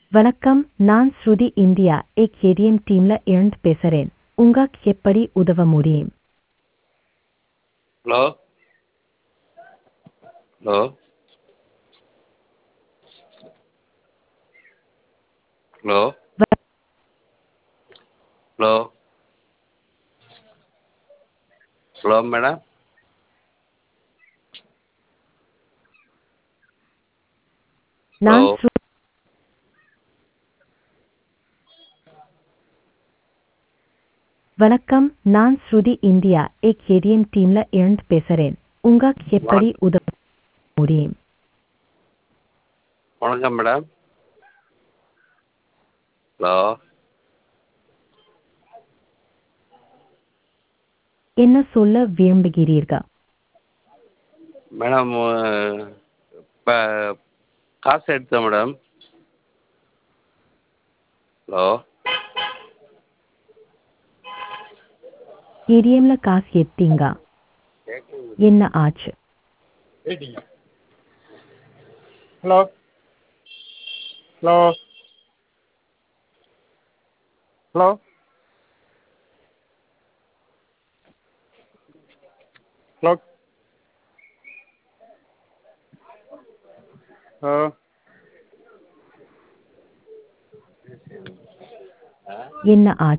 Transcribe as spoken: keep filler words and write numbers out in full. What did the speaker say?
வணக்கம், நான் ஸ்ருதி India ATM டீம்ல இருந்து பேசுறேன். உங்களுக்கு எப்படி உதவ முடியும்? Hello hello hello hello hello madam hello நான் ஸ்ரு- வணக்கம், நான் ஸ்ருதி இந்தியா ஏடிஎம் டீம்ல இருந்து பேசுறேன். உங்களுக்கு எப்படி வணக்கம் உதவ முடியும்? வணக்கம் மேடம் ஹலோ என்ன சொல்ல விரும்புகிறீர்கள்? மேடம் இப்போ காசு எடுத்தேன் மேடம். ஹலோ ஏடிஎம்ல காசு எடுத்தீங்க. என்ன ஆச்சு? ஏட்டிங்க hello hello hello hello hello என்ன ஆச்சு?